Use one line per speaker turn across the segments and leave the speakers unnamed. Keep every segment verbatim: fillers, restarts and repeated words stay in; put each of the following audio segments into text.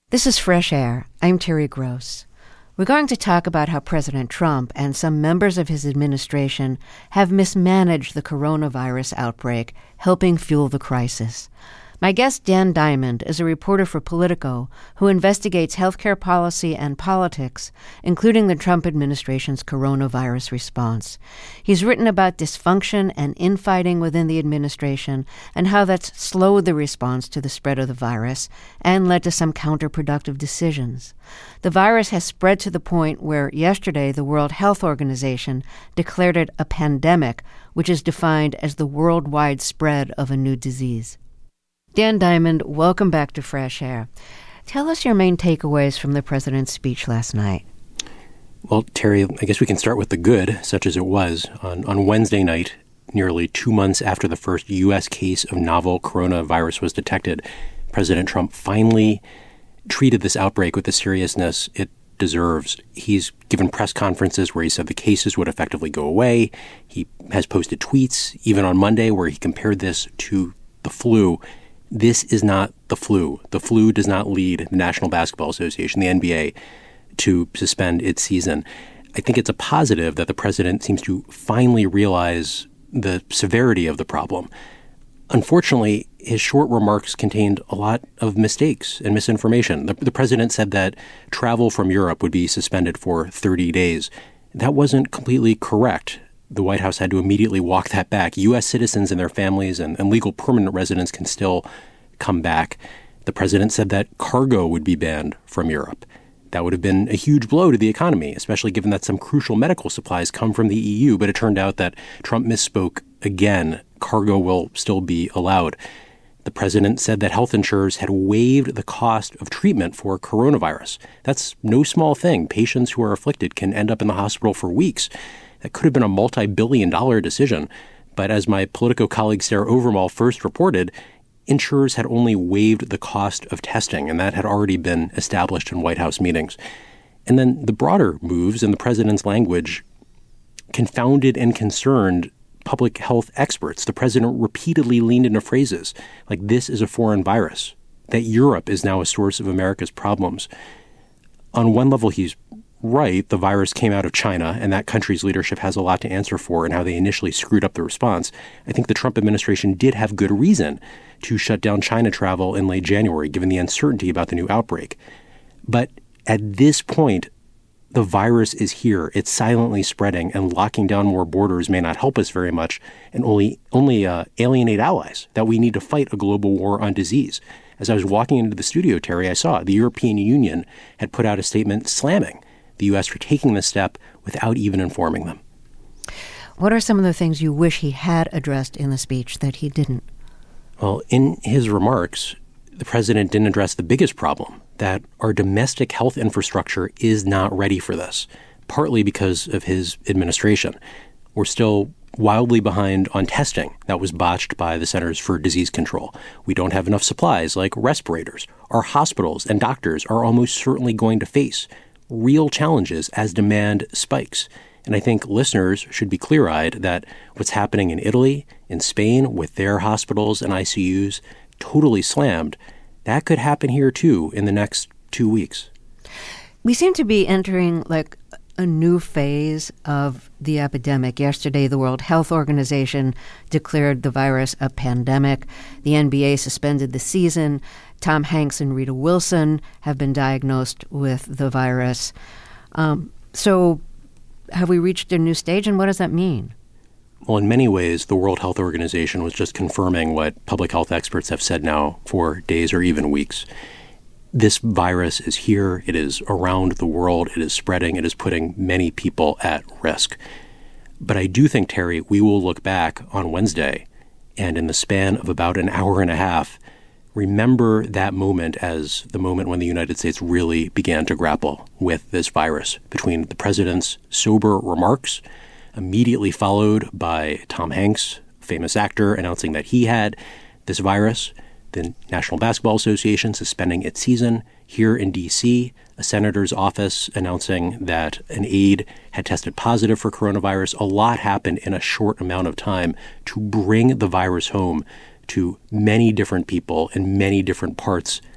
This is Fresh Air. I'm Terry Gross. We're going to talk about how President Trump and some members of his administration have mismanaged the coronavirus outbreak, helping fuel the crisis. My guest, Dan Diamond, is a reporter for Politico who investigates healthcare policy and politics, including the Trump administration's coronavirus response. He's written about dysfunction and infighting within the administration and how that's slowed the response to the spread of the virus and led to some counterproductive decisions. The virus has spread to the point where yesterday the World Health Organization declared it a pandemic, which is defined as the worldwide spread of a new disease. Dan Diamond, welcome back to Fresh Air. Tell us your main takeaways from the president's speech last night.
Well, Terry, I guess we can start with the good, such as it was. On, on Wednesday night, nearly two months after the first U S case of novel coronavirus was detected, President Trump finally treated this outbreak with the seriousness it deserves. He's given press conferences where he said the cases would effectively go away. He has posted tweets, even on Monday, where he compared this to the flu. This is not the flu. The flu does not lead the National Basketball Association, the N B A, to suspend its season. I think it's a positive that the president seems to finally realize the severity of the problem. Unfortunately, his short remarks contained a lot of mistakes and misinformation. The, the president said that travel from Europe would be suspended for thirty days. That wasn't completely correct. The White House had to immediately walk that back. U S citizens and their families and, and legal permanent residents can still come back. The president said that cargo would be banned from Europe. That would have been a huge blow to the economy, especially given that some crucial medical supplies come from the E U. But it turned out that Trump misspoke again. Cargo will still be allowed. The president said that health insurers had waived the cost of treatment for coronavirus. That's no small thing. Patients who are afflicted can end up in the hospital for weeks. That could have been a multi-billion dollar decision. But as my Politico colleague Sarah Obermall first reported, insurers had only waived the cost of testing, and that had already been established in White House meetings. And then the broader moves in the president's language confounded and concerned public health experts. The president repeatedly leaned into phrases like, this is a foreign virus, that Europe is now a source of America's problems. On one level, he's right. The virus came out of China, and that country's leadership has a lot to answer for in how they initially screwed up the response. I think the Trump administration did have good reason to shut down China travel in late January, given the uncertainty about the new outbreak. But at this point, the virus is here. It's silently spreading, and locking down more borders may not help us very much and only only uh, alienate allies that we need to fight a global war on disease. As I was walking into the studio, Terry, I saw the European Union had put out a statement slamming the U S for taking this step without even informing them.
What are some of the things you wish he had addressed in the speech that he didn't?
Well, in his remarks, the president didn't address the biggest problem, that our domestic health infrastructure is not ready for this, partly because of his administration. We're still wildly behind on testing that was botched by the Centers for Disease Control. We don't have enough supplies like respirators. Our hospitals and doctors are almost certainly going to face real challenges as demand spikes. And I think listeners should be clear-eyed that what's happening in Italy, in Spain, with their hospitals and I C Us totally slammed, that could happen here too in the next two weeks.
We seem to be entering like a new phase of the epidemic. Yesterday, the World Health Organization declared the virus a pandemic. The N B A suspended the season. Tom Hanks and Rita Wilson have been diagnosed with the virus. Um, so have we reached a new stage, and what does that mean?
Well, in many ways, the World Health Organization was just confirming what public health experts have said now for days or even weeks. This virus is here. It is around the world. It is spreading. It is putting many people at risk. But I do think, Terry, we will look back on Wednesday and in the span of about an hour and a half, remember that moment as the moment when the United States really began to grapple with this virus, between the president's sober remarks, immediately followed by Tom Hanks, famous actor, announcing that he had this virus, the National Basketball Association suspending its season, here in D C, a senator's office announcing that an aide had tested positive for coronavirus. A lot happened in a short amount of time to bring the virus home to many different people in many different parts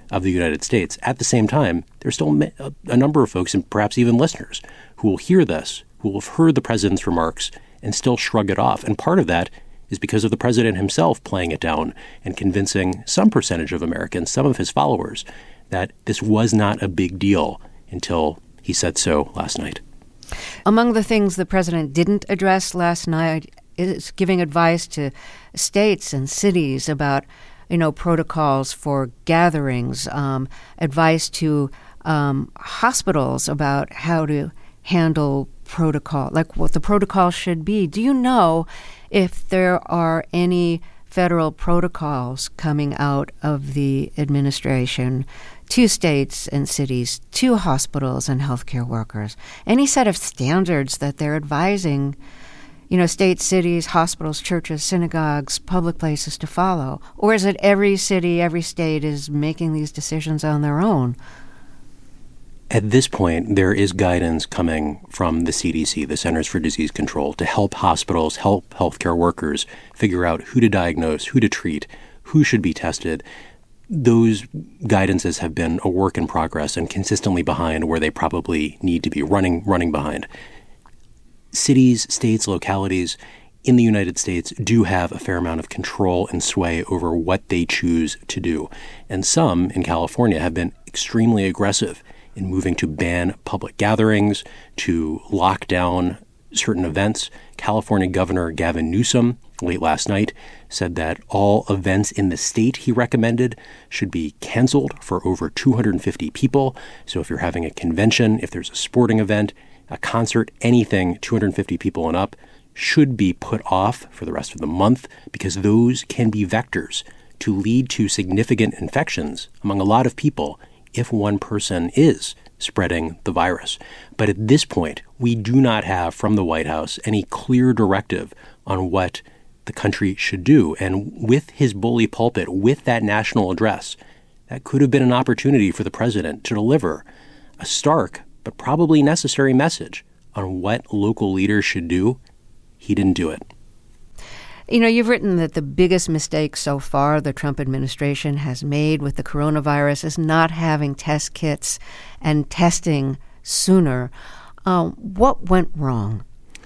of the United States. At the same time, there's still a number of folks, and perhaps even listeners, who will hear this, who will have heard the president's remarks and still shrug it off. And part of that is because of the president himself playing it down and convincing some percentage of Americans, some of his followers, that this was not a big deal until he said so last night.
Among the things the president didn't address last night is giving advice to states and cities about, you know, protocols for gatherings, um, advice to um, hospitals about how to handle protocol, like what the protocol should be. Do you know if there are any federal protocols coming out of the administration to states and cities, to hospitals and healthcare workers? Any set of standards that they're advising, you know, states, cities, hospitals, churches, synagogues, public places to follow? Or is it every city, every state is making these decisions on their own?
At this point, there is guidance coming from the C D C, the Centers for Disease Control, to help hospitals, help healthcare workers figure out who to diagnose, who to treat, who should be tested. Those guidances have been a work in progress and consistently behind where they probably need to be, running, running behind. Cities, states, localities in the United States do have a fair amount of control and sway over what they choose to do. And some in California have been extremely aggressive in moving to ban public gatherings, to lock down certain events. California Governor Gavin Newsom, late last night, said that all events in the state he recommended should be canceled for over two hundred fifty people. So if you're having a convention, if there's a sporting event, a concert, anything two hundred fifty people and up should be put off for the rest of the month, because those can be vectors to lead to significant infections among a lot of people if one person is spreading the virus. But at this point, we do not have from the White House any clear directive on what the country should do. And with his bully pulpit, with that national address, that could have been an opportunity for the president to deliver a stark but probably necessary message on what local leaders should do. He didn't do it.
You know, you've written that the biggest mistake so far the Trump administration has made with the coronavirus is not having test kits and testing sooner. Um, what went wrong?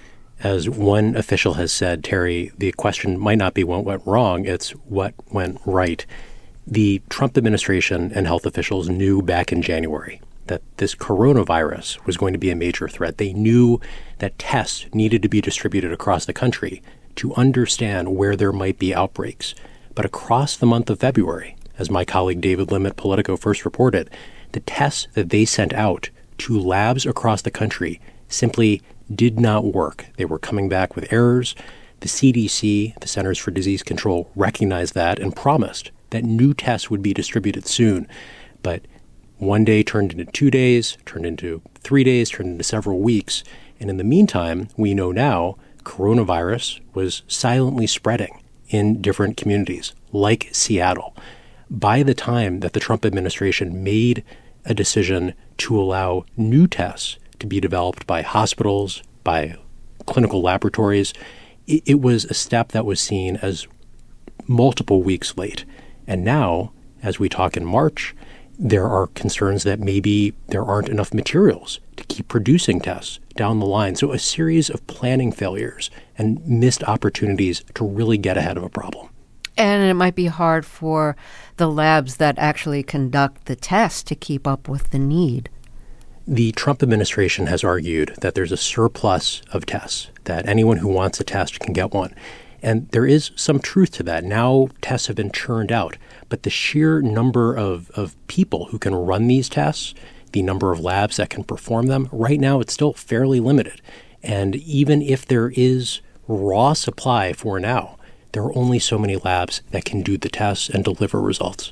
As one official has said, Terry, the question might not be what went wrong, it's what went right. The Trump administration and health officials knew back in January that this coronavirus was going to be a major threat. They knew that tests needed to be distributed across the country to understand where there might be outbreaks. But across the month of February, as my colleague David Lim at Politico first reported, the tests that they sent out to labs across the country simply did not work. They were coming back with errors. The C D C, the Centers for Disease Control, recognized that and promised that new tests would be distributed soon. But one day turned into two days, turned into three days, turned into several weeks. And in the meantime, we know now coronavirus was silently spreading in different communities, like Seattle. By the time that the Trump administration made a decision to allow new tests to be developed by hospitals, by clinical laboratories, it, it was a step that was seen as multiple weeks late. And now, as we talk in March, there are concerns that maybe there aren't enough materials to keep producing tests down the line. So a series of planning failures and missed opportunities to really get ahead of a problem.
And it might be hard for the labs that actually conduct the tests to keep up with the need.
The Trump administration has argued that there's a surplus of tests, that anyone who wants a test can get one. And there is some truth to that. Now tests have been churned out, but the sheer number of, of people who can run these tests, the number of labs that can perform them, right now it's still fairly limited. And even if there is raw supply for now, there are only so many labs that can do the tests and deliver results.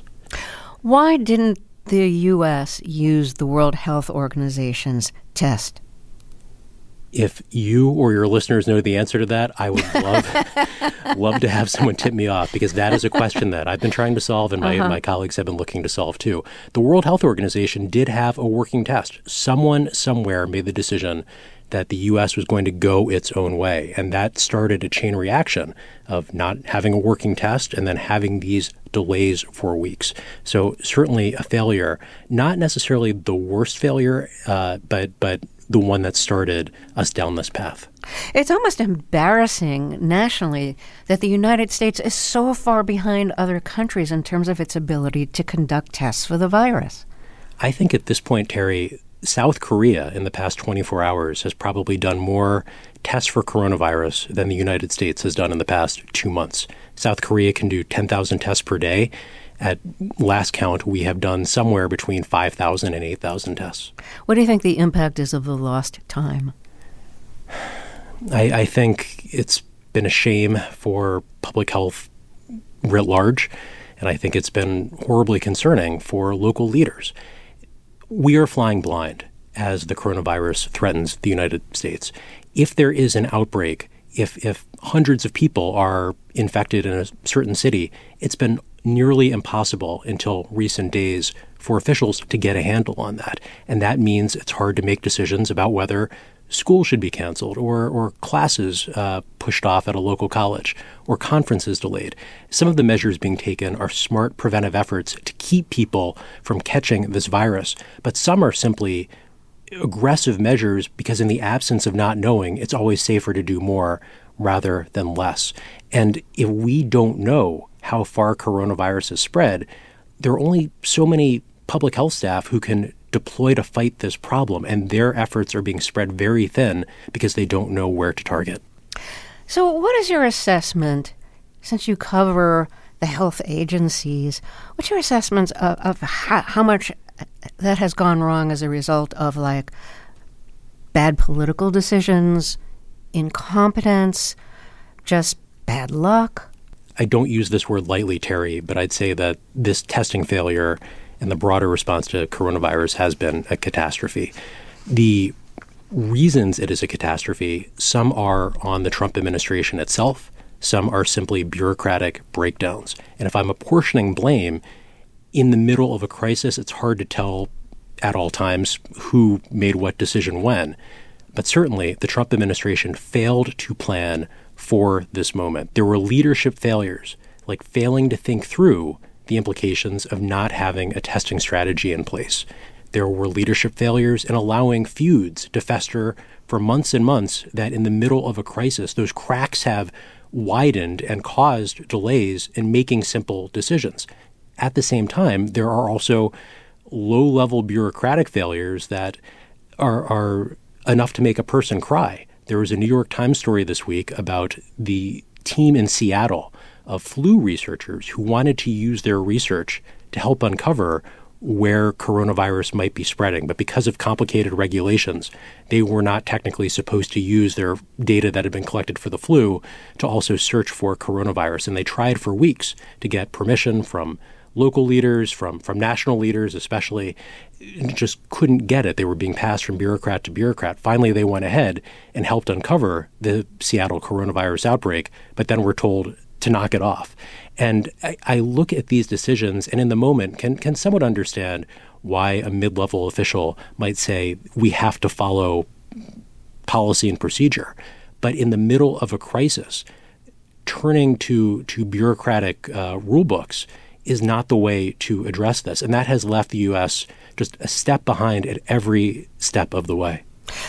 Why didn't the U S use the World Health Organization's test?
If you or your listeners know the answer to that, I would love love to have someone tip me off, because that is a question that I've been trying to solve and my, uh-huh. my colleagues have been looking to solve too. The World Health Organization did have a working test. Someone somewhere made the decision that the U S was going to go its own way. And that started a chain reaction of not having a working test and then having these delays for weeks. So certainly a failure, not necessarily the worst failure, uh, but but the one that started us down this path.
It's almost embarrassing nationally that the United States is so far behind other countries in terms of its ability to conduct tests for the virus.
I think at this point, Terry, South Korea in the past twenty-four hours has probably done more tests for coronavirus than the United States has done in the past two months. South Korea can do ten thousand tests per day. At last count, we have done somewhere between five thousand and eight thousand tests.
What do you think the impact is of the lost time?
I, I think it's been a shame for public health writ large, and I think it's been horribly concerning for local leaders. We are flying blind as the coronavirus threatens the United States. If there is an outbreak, if if hundreds of people are infected in a certain city, it's been nearly impossible until recent days for officials to get a handle on that. And that means it's hard to make decisions about whether school should be canceled or or classes uh, pushed off at a local college or conferences delayed. Some of the measures being taken are smart preventive efforts to keep people from catching this virus, but some are simply aggressive measures because in the absence of not knowing, it's always safer to do more rather than less. And if we don't know how far coronavirus has spread, there are only so many public health staff who can deploy to fight this problem, and their efforts are being spread very thin because they don't know where to target.
So what is your assessment, since you cover the health agencies, what's your assessment of, of how, how much that has gone wrong as a result of, like, bad political decisions, incompetence, just bad luck?
I don't use this word lightly, Terry, but I'd say that this testing failure and the broader response to coronavirus has been a catastrophe. The reasons it is a catastrophe, some are on the Trump administration itself, some are simply bureaucratic breakdowns. And if I'm apportioning blame, in the middle of a crisis, it's hard to tell at all times who made what decision when. But certainly, the Trump administration failed to plan for this moment. There were leadership failures, like failing to think through the implications of not having a testing strategy in place. There were leadership failures in allowing feuds to fester for months and months that in the middle of a crisis, those cracks have widened and caused delays in making simple decisions. At the same time, there are also low-level bureaucratic failures that are, are enough to make a person cry. There was a New York Times story this week about the team in Seattle of flu researchers who wanted to use their research to help uncover where coronavirus might be spreading. But because of complicated regulations, they were not technically supposed to use their data that had been collected for the flu to also search for coronavirus. And they tried for weeks to get permission from local leaders, from, from national leaders especially, just couldn't get it. They were being passed from bureaucrat to bureaucrat. Finally, they went ahead and helped uncover the Seattle coronavirus outbreak, but then were told to knock it off. And I, I look at these decisions and in the moment can, can somewhat understand why a mid-level official might say we have to follow policy and procedure. But in the middle of a crisis, turning to, to bureaucratic uh, rule books is not the way to address this. And that has left the U S just a step behind at every step of the way.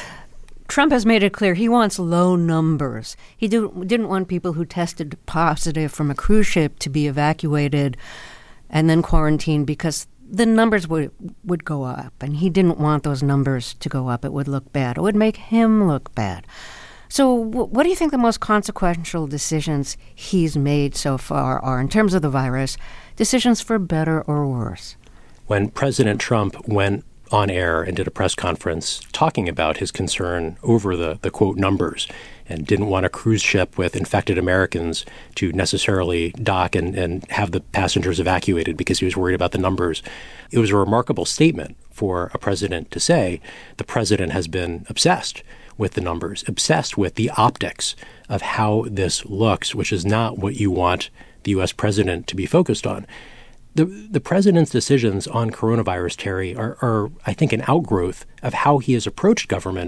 Trump has made it clear he wants low numbers. He do, didn't want people who tested positive from a cruise ship to be evacuated and then quarantined because the numbers would would go up. And he didn't want those numbers to go up. It would look bad. It would make him look bad. So w- what do you think the most consequential decisions he's made so far are in terms of the virus, decisions for better or worse?
When President Trump went on air and did a press conference talking about his concern over the, the quote, numbers and didn't want a cruise ship with infected Americans to necessarily dock and, and have the passengers evacuated because he was worried about the numbers. It was a remarkable statement for a president to say. The president has been obsessed with the numbers, obsessed with the optics of how this looks, which is not what you want the U S president to be focused on. The the president's decisions on coronavirus, Terry, are, are, I think, an outgrowth of how he has approached government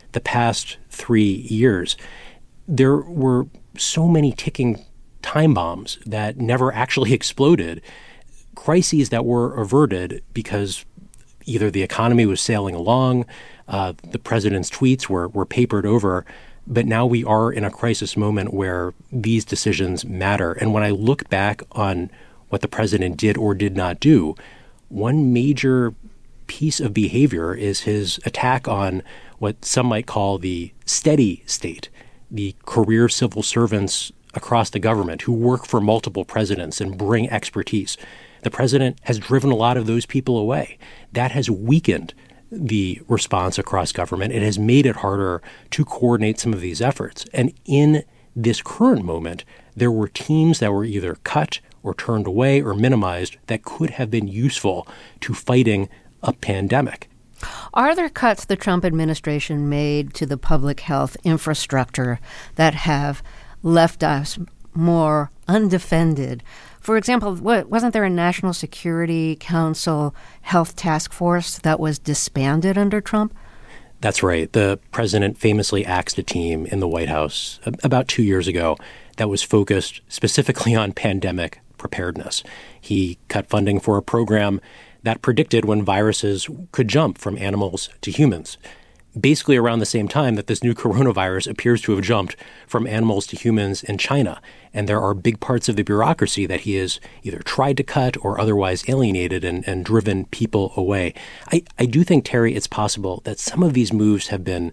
the past three years, there were so many ticking time bombs that never actually exploded, crises that were averted because either the economy was sailing along, uh, the president's tweets were, were papered over, but now we are in a crisis moment where these decisions matter. And when I look back on what the president did or did not do, one major piece of behavior is his attack on what some might call the steady state, the career civil servants across the government who work for multiple presidents and bring expertise. The president has driven a lot of those people away. That has weakened the response across government. It has made it harder to coordinate some of these efforts. And in this current moment, there were teams that were either cut or turned away or minimized that could have been useful to fighting a pandemic.
Are there cuts the Trump administration made to the public health infrastructure that have left us more undefended? For example, what, wasn't there a National Security Council health task force that was disbanded under Trump?
That's right. The president famously axed a team in the White House about two years ago that was focused specifically on pandemic preparedness. He cut funding for a program that predicted when viruses could jump from animals to humans, basically around the same time that this new coronavirus appears to have jumped from animals to humans in China. And there are big parts of the bureaucracy that he has either tried to cut or otherwise alienated and, and driven people away. I, I do think, Terry, it's possible that some of these moves have been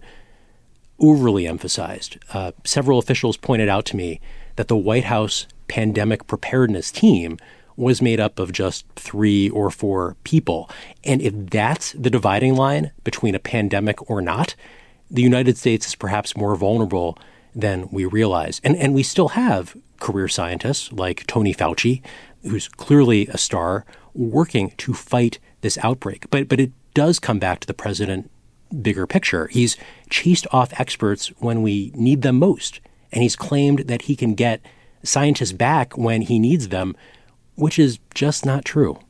overly emphasized. Uh, several officials pointed out to me that the White House pandemic preparedness team was made up of just three or four people. And if that's the dividing line between a pandemic or not, the United States is perhaps more vulnerable than we realize. And and we still have career scientists like Tony Fauci, who's clearly a star, working to fight this outbreak. But but it does come back to the president bigger picture. He's chased off experts when we need them most. And he's claimed that he can get scientists back when he needs them, which is just not true.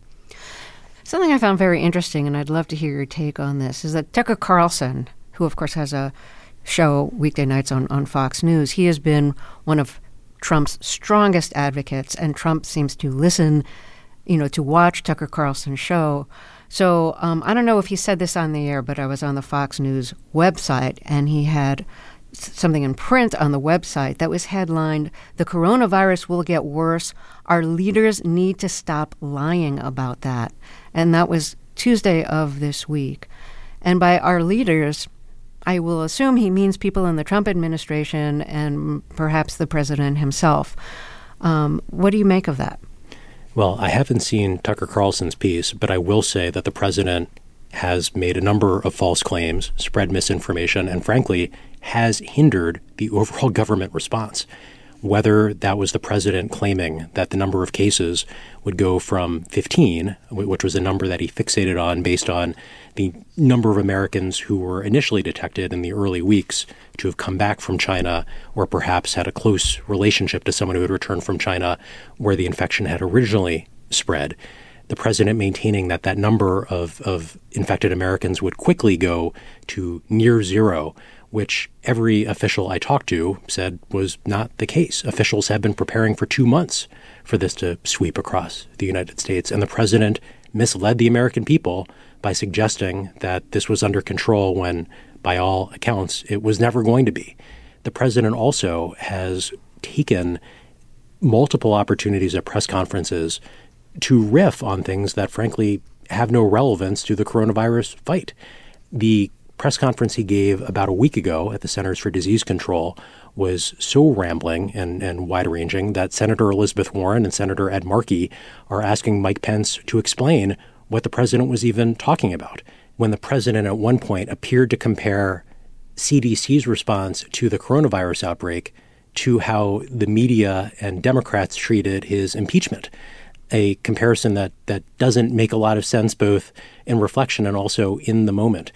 Something I found very interesting, and I'd love to hear your take on this, is that Tucker Carlson, who of course has a show weekday nights on, on Fox News, he has been one of Trump's strongest advocates, and Trump seems to listen, you know, to watch Tucker Carlson's show. So um, I don't know if he said this on the air, but I was on the Fox News website, and he had something in print on the website that was headlined, "The coronavirus will get worse. Our leaders need to stop lying about that." And that was Tuesday of this week. And by our leaders, I will assume he means people in the Trump administration and perhaps the president himself. Um, what do you make of that?
Well, I haven't seen Tucker Carlson's piece, but I will say that the president has made a number of false claims, spread misinformation, and frankly, has hindered the overall government response. Whether that was the president claiming that the number of cases would go from fifteen, which was a number that he fixated on based on the number of Americans who were initially detected in the early weeks to have come back from China, or perhaps had a close relationship to someone who had returned from China where the infection had originally spread. The president maintaining that that number of, of infected Americans would quickly go to near zero, which every official I talked to said was not the case. Officials have been preparing for two months for this to sweep across the United States. And the president misled the American people by suggesting that this was under control when, by all accounts, it was never going to be. The president also has taken multiple opportunities at press conferences to riff on things that, frankly, have no relevance to the coronavirus fight. The press conference he gave about a week ago at the Centers for Disease Control was so rambling and, and wide-ranging that Senator Elizabeth Warren and Senator Ed Markey are asking Mike Pence to explain what the president was even talking about. When the president at one point appeared to compare C D C's response to the coronavirus outbreak to how the media and Democrats treated his impeachment, a comparison that, that doesn't make a lot of sense both in reflection and also in the moment.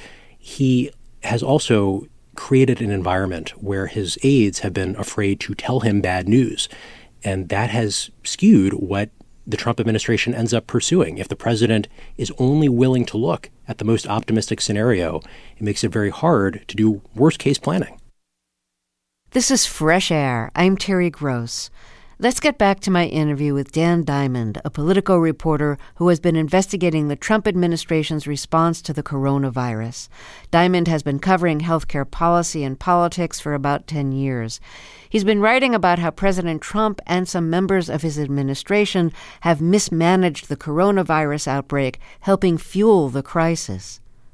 He has also created an environment where his aides have been afraid to tell him bad news. And that has skewed what the Trump administration ends up pursuing. If the president is only willing to look at the most optimistic scenario, it makes it very hard to do worst-case planning.
This is Fresh Air. I'm Terry Gross. Let's get back to my interview with Dan Diamond, a Politico reporter who has been investigating the Trump administration's response to the coronavirus. Diamond has been covering healthcare policy and politics for about ten years. He's been writing about how President Trump and some members of his administration have mismanaged the coronavirus outbreak, helping fuel the crisis.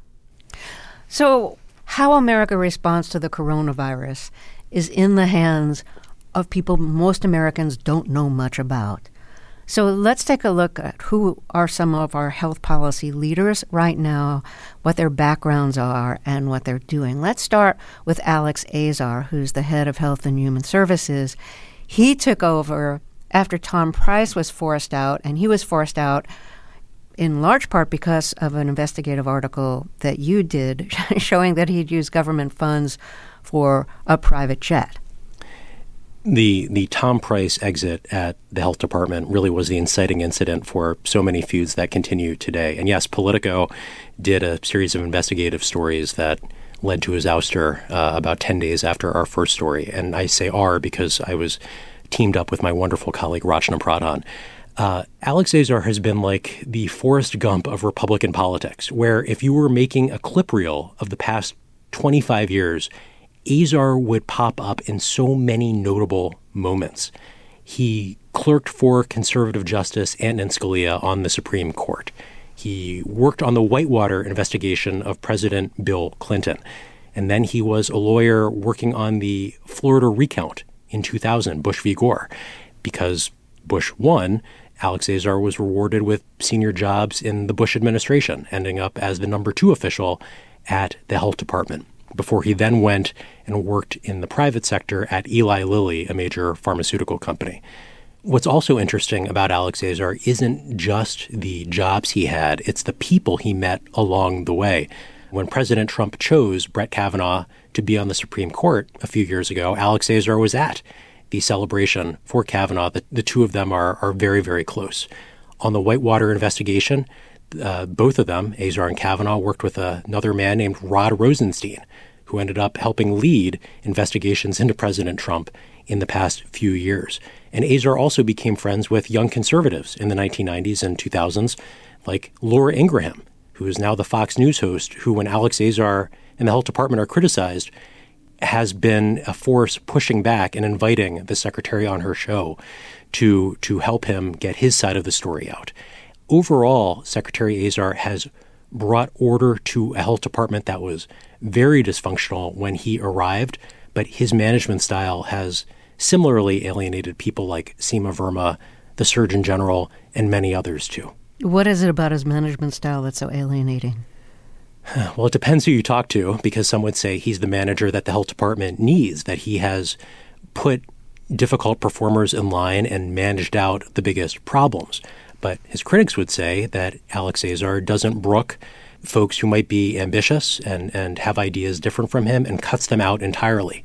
So, how America responds to the coronavirus is in the hands of people most Americans don't know much about. So let's take a look at who are some of our health policy leaders right now, what their backgrounds are, and what they're doing. Let's start with Alex Azar, who's the head of Health and Human Services. He took over after Tom Price was forced out, and he was forced out in large part because of an investigative article that you did showing that he'd used government funds for a private jet.
The the Tom Price exit at the health department really was the inciting incident for so many feuds that continue today. And yes, Politico did a series of investigative stories that led to his ouster uh, about ten days after our first story. And I say our because I was teamed up with my wonderful colleague Rachna Pradhan. Uh, Alex Azar has been like the Forrest Gump of Republican politics, where if you were making a clip reel of the past twenty-five years, Azar would pop up in so many notable moments. He clerked for conservative Justice Antonin Scalia on the Supreme Court. He worked on the Whitewater investigation of President Bill Clinton. And then he was a lawyer working on the Florida recount in two thousand, Bush v. Gore. Because Bush won, Alex Azar was rewarded with senior jobs in the Bush administration, ending up as the number two official at the health department, before he then went and worked in the private sector at Eli Lilly, a major pharmaceutical company. What's also interesting about Alex Azar isn't just the jobs he had, it's the people he met along the way. When President Trump chose Brett Kavanaugh to be on the Supreme Court a few years ago, Alex Azar was at the celebration for Kavanaugh. The, the two of them are, are very, very close. On the Whitewater investigation, Uh, both of them, Azar and Kavanaugh, worked with uh, another man named Rod Rosenstein, who ended up helping lead investigations into President Trump in the past few years. And Azar also became friends with young conservatives in the nineteen nineties and two thousands, like Laura Ingraham, who is now the Fox News host, who, when Alex Azar and the health department are criticized, has been a force pushing back and inviting the secretary on her show to, to help him get his side of the story out. Overall, Secretary Azar has brought order to a health department that was very dysfunctional when he arrived, but his management style has similarly alienated people like Seema Verma, the Surgeon General, and many others too.
What is it about his management style that's so alienating?
Well, it depends who you talk to, because some would say he's the manager that the health department needs, that he has put difficult performers in line and managed out the biggest problems. But his critics would say that Alex Azar doesn't brook folks who might be ambitious and, and have ideas different from him and cuts them out entirely.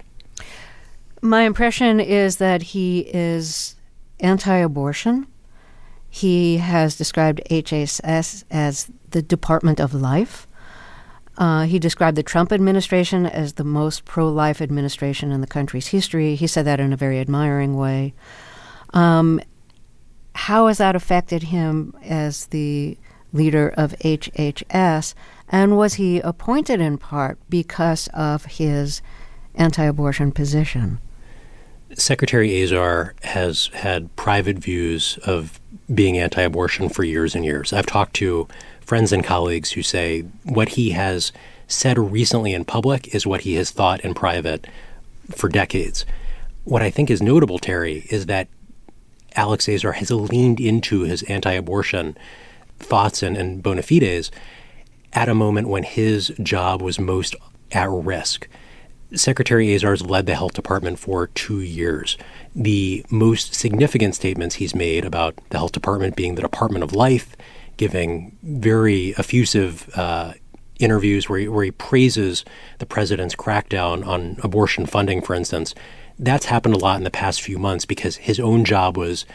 My impression is that he is anti-abortion. He has described H H S as the Department of Life. Uh, he described the Trump administration as the most pro-life administration in the country's history. He said that in a very admiring way. Um, how has that affected him as the leader of H H S? And was he appointed in part because of his anti-abortion position?
Secretary Azar has had private views of being anti-abortion for years and years. I've talked to friends and colleagues who say what he has said recently in public is what he has thought in private for decades. What I think is notable, Terry, is that Alex Azar has leaned into his anti-abortion thoughts and, and bona fides at a moment when his job was most at risk. Secretary Azar's led the health department for two years. The most significant statements he's made about the health department being the Department of Life, giving very effusive uh, interviews where he, where he praises the president's crackdown on abortion funding, for instance. That's happened a lot in the past few months because his own job was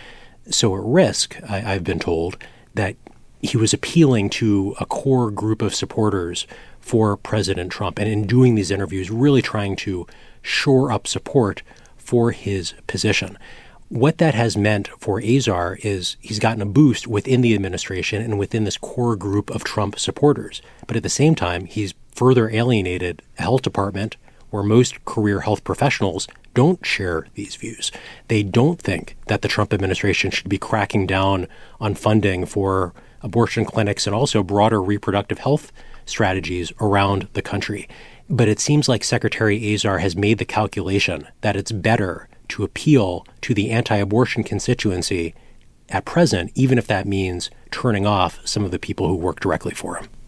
so at risk, I, I've been told, that he was appealing to a core group of supporters for President Trump, and in doing these interviews, really trying to shore up support for his position. What that has meant for Azar is he's gotten a boost within the administration and within this core group of Trump supporters. But at the same time, he's further alienated a health department where most career health professionals don't share these views. They don't think that the Trump administration should be cracking down on funding for abortion clinics and also broader reproductive health strategies around the country. But it seems like Secretary Azar has made the calculation that it's better to appeal to the anti-abortion constituency at present, even if that means turning off some of the people who work directly for him.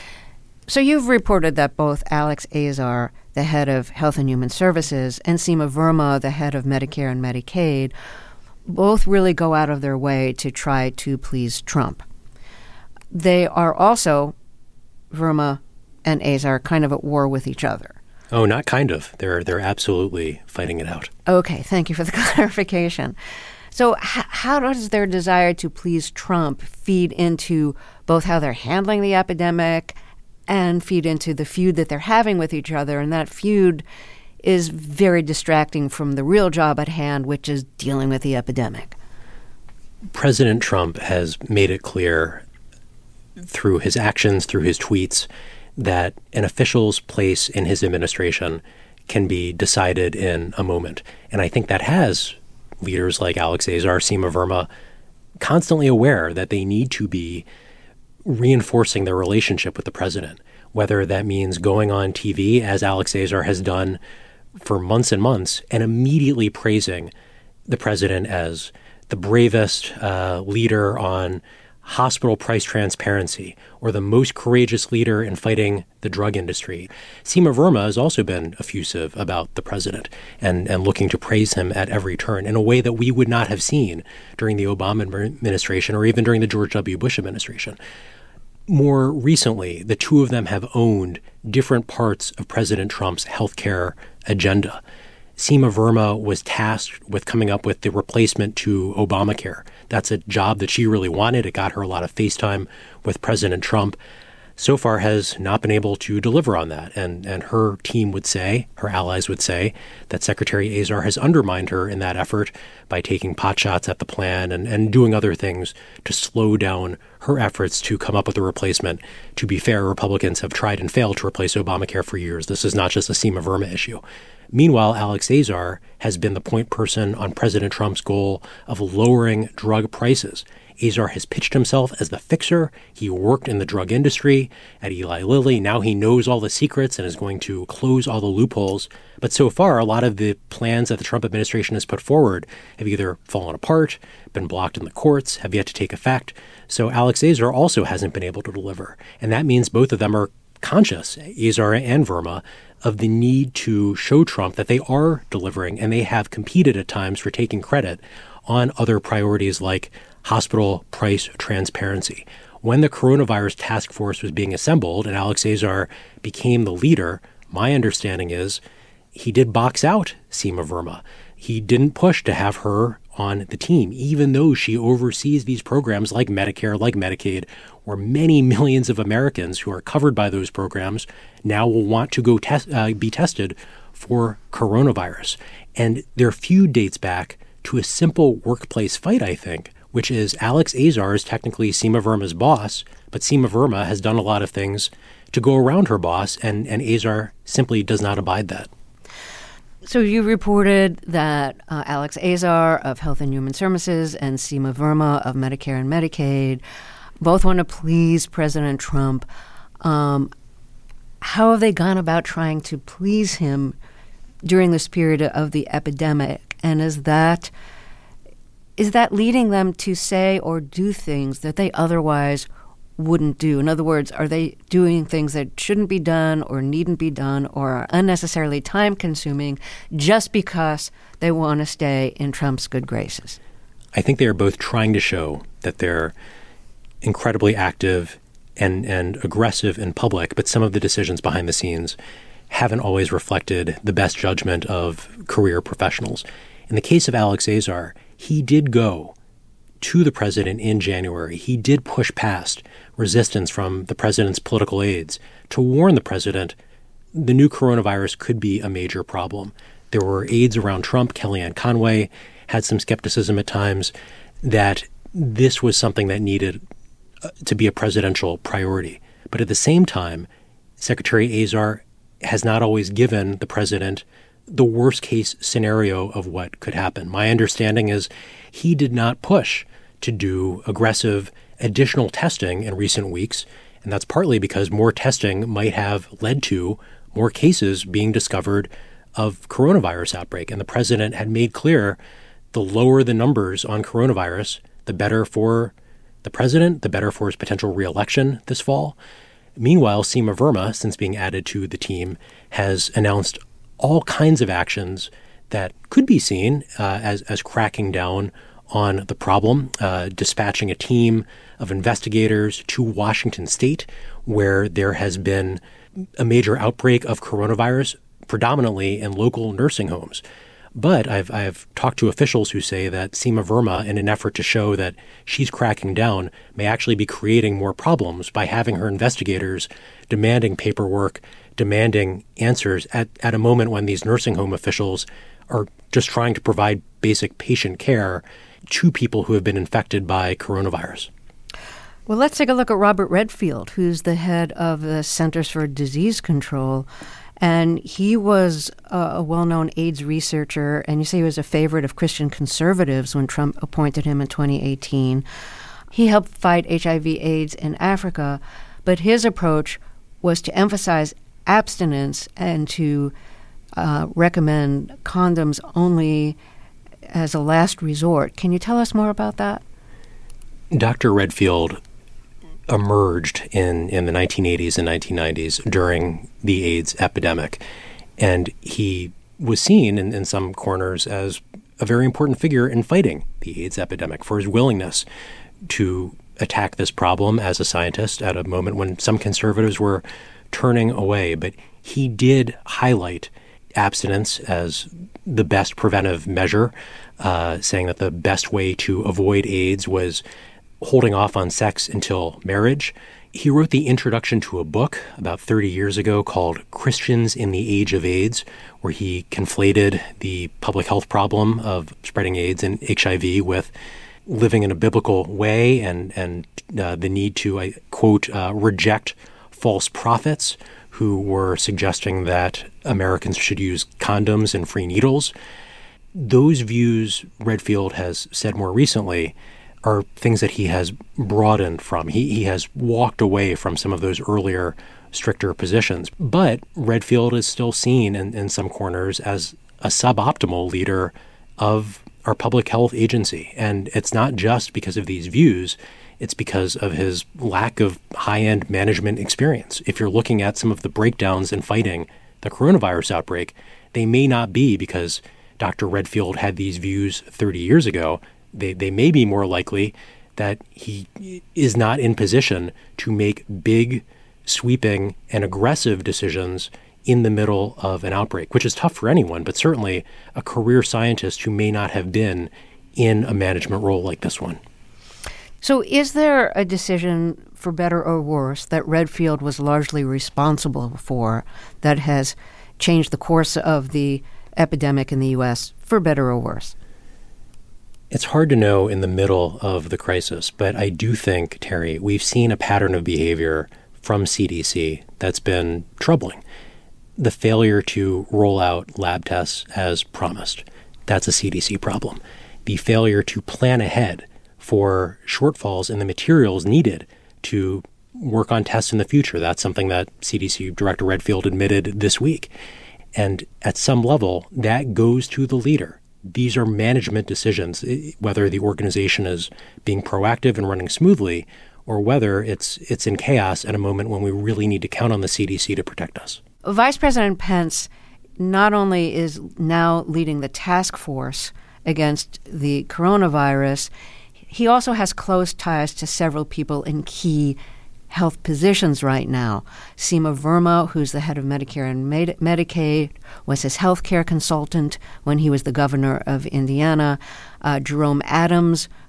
So you've reported that both Alex Azar, the head of Health and Human Services, and Seema Verma, the head of Medicare and Medicaid, both really go out of their way to try to please Trump. They are also, Verma and Azar, kind of at war with each other.
Oh, not kind of. They're they're absolutely fighting it out.
Okay, thank you for the clarification. So h- how does their desire to please Trump feed into both how they're handling the epidemic and feed into the feud that they're having with each other? And that feud is very distracting from the real job at hand, which is dealing with the epidemic.
President Trump has made it clear through his actions, through his tweets, that an official's place in his administration can be decided in a moment. And I think that has leaders like Alex Azar, Seema Verma, constantly aware that they need to be reinforcing their relationship with the president, whether that means going on T V, as Alex Azar has done for months and months, and immediately praising the president as the bravest uh, leader on hospital price transparency, or the most courageous leader in fighting the drug industry. Seema Verma has also been effusive about the president and, and looking to praise him at every turn in a way that we would not have seen during the Obama administration or even during the George W. Bush administration. More recently, the two of them have owned different parts of President Trump's healthcare agenda. Seema Verma was tasked with coming up with the replacement to Obamacare. That's a job that she really wanted. It got her a lot of face time with President Trump. So far has not been able to deliver on that. And, and her team would say, her allies would say, that Secretary Azar has undermined her in that effort by taking potshots at the plan and, and doing other things to slow down her efforts to come up with a replacement. To be fair, Republicans have tried and failed to replace Obamacare for years. This is not just a Seema Verma issue. Meanwhile, Alex Azar has been the point person on President Trump's goal of lowering drug prices. Azar has pitched himself as the fixer. He worked in the drug industry at Eli Lilly. Now he knows all the secrets and is going to close all the loopholes. But so far, a lot of the plans that the Trump administration has put forward have either fallen apart, been blocked in the courts, have yet to take effect. So Alex Azar also hasn't been able to deliver. And that means both of them are conscious, Azar and Verma, of the need to show Trump that they are delivering, and they have competed at times for taking credit on other priorities like hospital price transparency. When the coronavirus task force was being assembled and Alex Azar became the leader, my understanding is he did box out Seema Verma. He didn't push to have her on the team, even though she oversees these programs like Medicare, like Medicaid, where many millions of Americans who are covered by those programs now will want to go test, uh, be tested for coronavirus. And their feud dates back to a simple workplace fight, I think, which is Alex Azar is technically Seema Verma's boss, but Seema Verma has done a lot of things to go around her boss, and, and Azar simply does not abide that.
So you reported that uh, Alex Azar of Health and Human Services and Seema Verma of Medicare and Medicaid both want to please President Trump. Um, how have they gone about trying to please him during this period of the epidemic? And is that is that leading them to say or do things that they otherwise wouldn't do? In other words, are they doing things that shouldn't be done or needn't be done or are unnecessarily time-consuming just because they want to stay in Trump's good graces?
I think they are both trying to show that they're incredibly active and, and aggressive in public, but some of the decisions behind the scenes haven't always reflected the best judgment of career professionals. In the case of Alex Azar, he did go to the president in January, he did push past resistance from the president's political aides to warn the president the new coronavirus could be a major problem. There were aides around Trump. Kellyanne Conway had some skepticism at times that this was something that needed to be a presidential priority. But at the same time, Secretary Azar has not always given the president the worst case scenario of what could happen. My understanding is he did not push to do aggressive additional testing in recent weeks, and that's partly because more testing might have led to more cases being discovered of coronavirus outbreak. And the president had made clear the lower the numbers on coronavirus, the better for the president, the better for his potential reelection this fall. Meanwhile, Seema Verma, since being added to the team, has announced all kinds of actions that could be seen uh, as, as cracking down on the problem, uh, dispatching a team of investigators to Washington state, where there has been a major outbreak of coronavirus, predominantly in local nursing homes. But I've I've talked to officials who say that Seema Verma, in an effort to show that she's cracking down, may actually be creating more problems by having her investigators demanding paperwork, demanding answers at, at a moment when these nursing home officials are just trying to provide basic patient care to people who have been infected by coronavirus.
Well, let's take a look at Robert Redfield, who's the head of the Centers for Disease Control. And he was a, a well-known AIDS researcher, and you say he was a favorite of Christian conservatives when Trump appointed him in twenty eighteen. He helped fight H I V AIDS in Africa, but his approach was to emphasize abstinence and to uh, recommend condoms only as a last resort. Can you tell us more about that?
Doctor Redfield emerged in, in the nineteen eighties and nineteen nineties during the AIDS epidemic. And he was seen in, in some corners as a very important figure in fighting the AIDS epidemic for his willingness to attack this problem as a scientist at a moment when some conservatives were turning away. But he did highlight abstinence as the best preventive measure, uh, saying that the best way to avoid AIDS was holding off on sex until marriage. He wrote the introduction to a book about thirty years ago called Christians in the Age of AIDS, where he conflated the public health problem of spreading AIDS and H I V with living in a biblical way and, and uh, the need to, I quote, uh, reject false prophets who were suggesting that Americans should use condoms and free needles. Those views, Redfield has said more recently, are things that he has broadened from. He he has walked away from some of those earlier, stricter positions. But Redfield is still seen in, in some corners as a suboptimal leader of our public health agency. And it's not just because of these views. It's because of his lack of high-end management experience. If you're looking at some of the breakdowns in fighting the coronavirus outbreak, they may not be because Doctor Redfield had these views thirty years ago. They they may be more likely that he is not in position to make big, sweeping, and aggressive decisions in the middle of an outbreak, which is tough for anyone, but certainly a career scientist who may not have been in a management role like this one.
So is there a decision, for better or worse, that Redfield was largely responsible for that has changed the course of the epidemic in the U S, for better or worse?
It's hard to know in the middle of the crisis, but I do think, Terry, we've seen a pattern of behavior from C D C that's been troubling. The failure to roll out lab tests as promised, that's a C D C problem. The failure to plan ahead for shortfalls in the materials needed to work on tests in the future, that's something that C D C Director Redfield admitted this week. And at some level, that goes to the leader. These are management decisions, whether the organization is being proactive and running smoothly, or whether it's it's in chaos at a moment when we really need to count on the C D C to protect us.
Vice President Pence not only is now leading the task force against the coronavirus, he also has close ties to several people in key health positions right now. Seema Verma, who's the head of Medicare and Med- Medicaid, was his health care consultant when he was the governor of Indiana. Uh, Jerome Adams,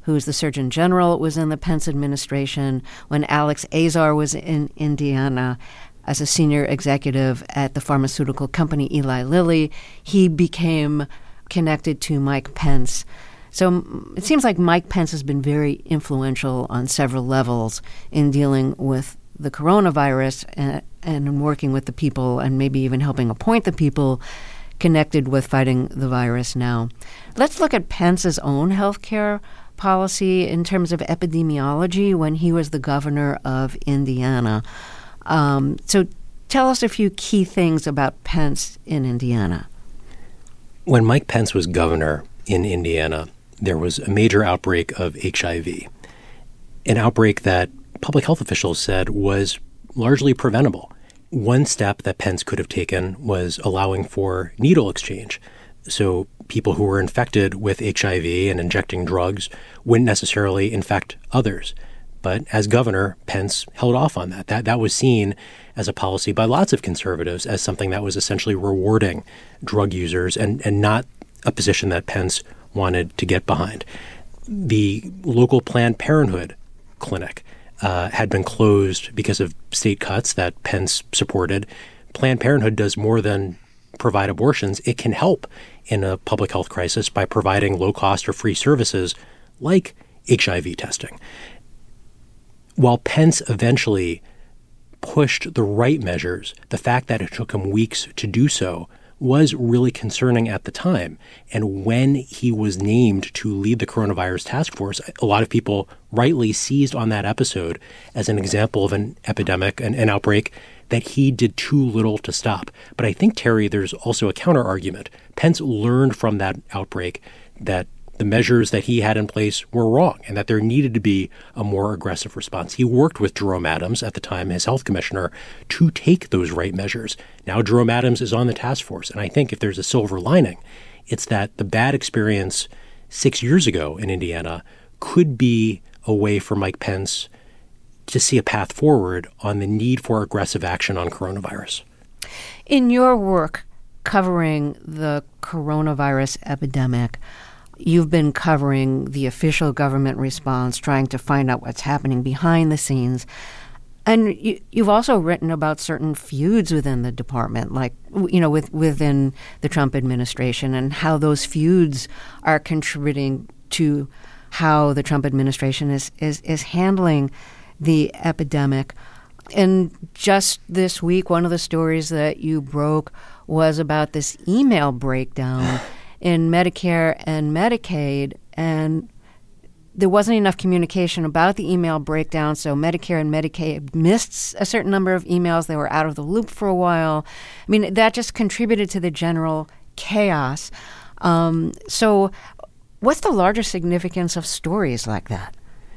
who's the Surgeon General, was in the Pence administration. When Alex Azar was in Indiana as a senior executive at the pharmaceutical company Eli Lilly, he became connected to Mike Pence. So it seems like Mike Pence has been very influential on several levels in dealing with the coronavirus and, and working with the people and maybe even helping appoint the people connected with fighting the virus now. Let's look at Pence's own healthcare policy in terms of epidemiology when he was the governor of Indiana. Um, so tell us a few key things about Pence in Indiana.
When Mike Pence was governor in Indiana, there was a major outbreak of H I V, an outbreak that public health officials said was largely preventable. One step that Pence could have taken was allowing for needle exchange. So people who were infected with H I V and injecting drugs wouldn't necessarily infect others. But as governor, Pence held off on that. That that was seen as a policy by lots of conservatives as something that was essentially rewarding drug users and, and not a position that Pence wanted to get behind. The local Planned Parenthood clinic uh, had been closed because of state cuts that Pence supported. Planned Parenthood does more than provide abortions. It can help in a public health crisis by providing low-cost or free services like H I V testing. While Pence eventually pushed the right measures, the fact that it took him weeks to do so was really concerning at the time. And when he was named to lead the coronavirus task force, a lot of people rightly seized on that episode as an example of an epidemic, an, an outbreak that he did too little to stop. But I think, Terry, there's also a counter argument. Pence learned from that outbreak that the measures that he had in place were wrong and that there needed to be a more aggressive response. He worked with Jerome Adams, at the time his health commissioner, to take those right measures. Now Jerome Adams is on the task force. And I think if there's a silver lining, it's that the bad experience six years ago in Indiana could be a way for Mike Pence to see a path forward on the need for aggressive action on coronavirus.
In your work covering the coronavirus epidemic, you've been covering the official government response, trying to find out what's happening behind the scenes. And you, you've also written about certain feuds within the department, like, you know, with, within the Trump administration, and how those feuds are contributing to how the Trump administration is, is, is handling the epidemic. And just this week, one of the stories that you broke was about this email breakdown in Medicare and Medicaid, and there wasn't enough communication about the email breakdown, so Medicare and Medicaid missed a certain number of emails. They were out of the loop for a while. I mean, that just contributed to the general chaos. Um, so what's the larger significance of stories like that?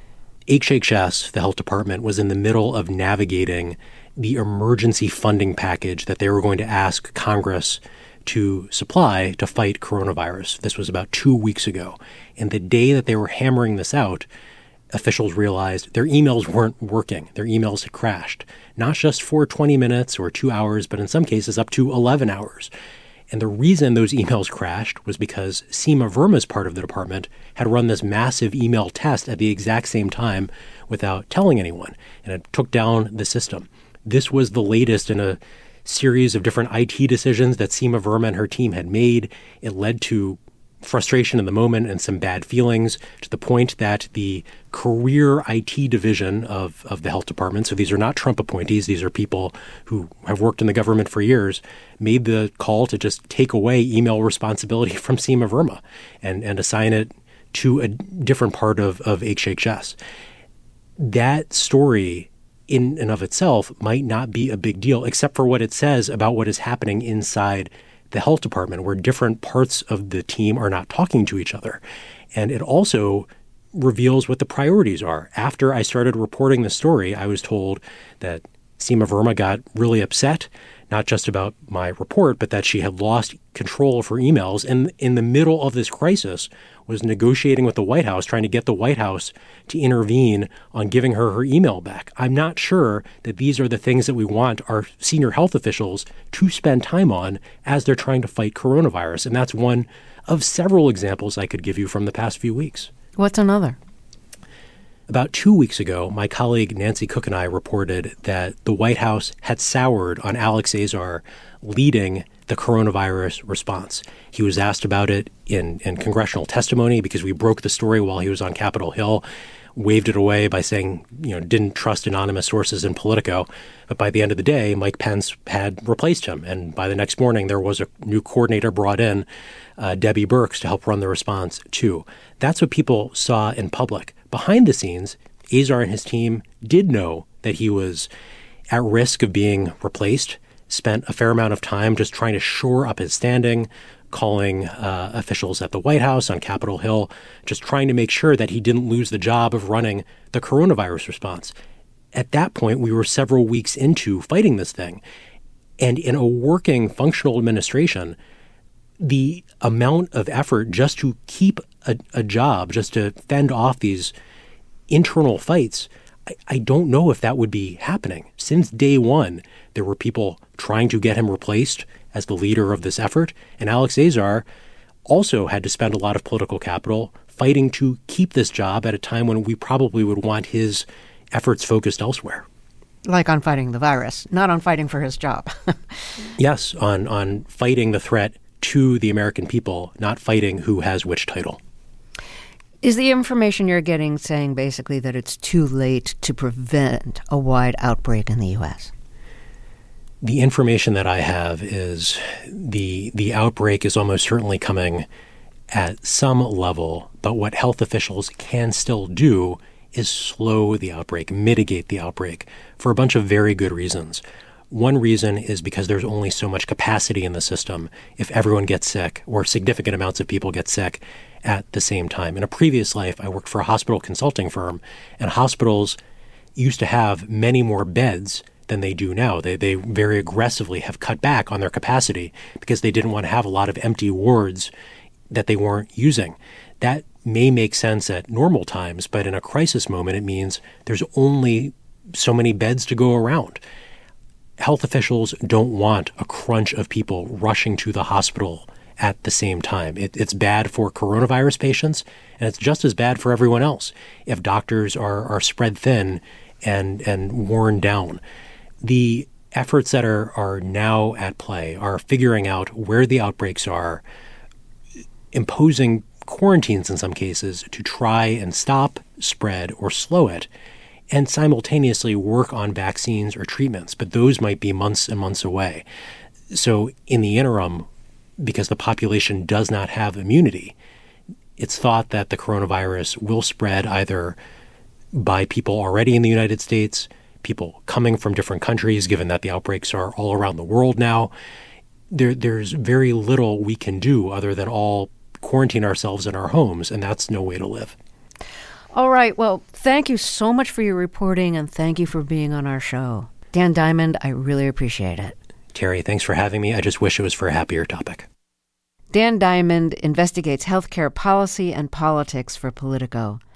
H H S, the health department, was in the middle of navigating the emergency funding package that they were going to ask Congress to supply to fight coronavirus. This was about two weeks ago. And the day that they were hammering this out, officials realized their emails weren't working. Their emails had crashed, not just for twenty minutes or two hours, but in some cases up to eleven hours. And the reason those emails crashed was because Seema Verma's part of the department had run this massive email test at the exact same time without telling anyone, and it took down the system. This was the latest in a series of different I T decisions that Seema Verma and her team had made. It led to frustration in the moment and some bad feelings, to the point that the career I T division of, of the health department, so these are not Trump appointees, these are people who have worked in the government for years, made the call to just take away email responsibility from Seema Verma and, and assign it to a different part of, of H H S. That story in and of itself might not be a big deal, except for what it says about what is happening inside the health department, where different parts of the team are not talking to each other. And it also reveals what the priorities are. After I started reporting the story, I was told that Seema Verma got really upset, not just about my report, but that she had lost control of her emails, and in the middle of this crisis was negotiating with the White House, trying to get the White House to intervene on giving her her email back. I'm not sure that these are the things that we want our senior health officials to spend time on as they're trying to fight coronavirus. And that's one of several examples I could give you from the past few weeks.
What's another?
About two weeks ago, my colleague Nancy Cook and I reported that the White House had soured on Alex Azar leading the coronavirus response. He was asked about it in, in congressional testimony because we broke the story while he was on Capitol Hill, waved it away by saying, you know, didn't trust anonymous sources in Politico. But by the end of the day, Mike Pence had replaced him. And by the next morning, there was a new coordinator brought in, uh, Debbie Birx, to help run the response, too. That's what people saw in public. Behind the scenes, Azar and his team did know that he was at risk of being replaced, spent a fair amount of time just trying to shore up his standing, calling uh, officials at the White House, on Capitol Hill, just trying to make sure that he didn't lose the job of running the coronavirus response. At that point, we were several weeks into fighting this thing. And in a working, functional administration, the amount of effort just to keep a, a job, just to fend off these internal fights, I, I don't know if that would be happening. Since day one, there were people trying to get him replaced as the leader of this effort. And Alex Azar also had to spend a lot of political capital fighting to keep this job at a time when we probably would want his efforts focused elsewhere.
Like on fighting the virus, not on fighting for his job.
Yes, on, on fighting the threat to the American people, not fighting who has which title.
Is the information you're getting saying basically that it's too late to prevent a wide outbreak in the U S?
The information that I have is the the outbreak is almost certainly coming at some level, but what health officials can still do is slow the outbreak, mitigate the outbreak for a bunch of very good reasons. One reason is because there's only so much capacity in the system if everyone gets sick or significant amounts of people get sick at the same time. In a previous life, I worked for a hospital consulting firm, and hospitals used to have many more beds than they do now. They they very aggressively have cut back on their capacity because they didn't want to have a lot of empty wards that they weren't using. That may make sense at normal times, but in a crisis moment, it means there's only so many beds to go around. Health officials don't want a crunch of people rushing to the hospital at the same time. It, it's bad for coronavirus patients, and it's just as bad for everyone else if doctors are, are spread thin and, and worn down. The efforts that are, are now at play are figuring out where the outbreaks are, imposing quarantines in some cases to try and stop spread or slow it, and simultaneously work on vaccines or treatments. But those might be months and months away. So in the interim, because the population does not have immunity, it's thought that the coronavirus will spread either by people already in the United States, people coming from different countries, given that the outbreaks are all around the world now. There, there's very little we can do other than all quarantine ourselves in our homes, and that's no way to live.
All right. Well, thank you so much for your reporting, and thank you for being on our show. Dan Diamond, I really appreciate it.
Terry, thanks for having me. I just wish it was for a happier topic.
Dan Diamond investigates healthcare policy and politics for Politico.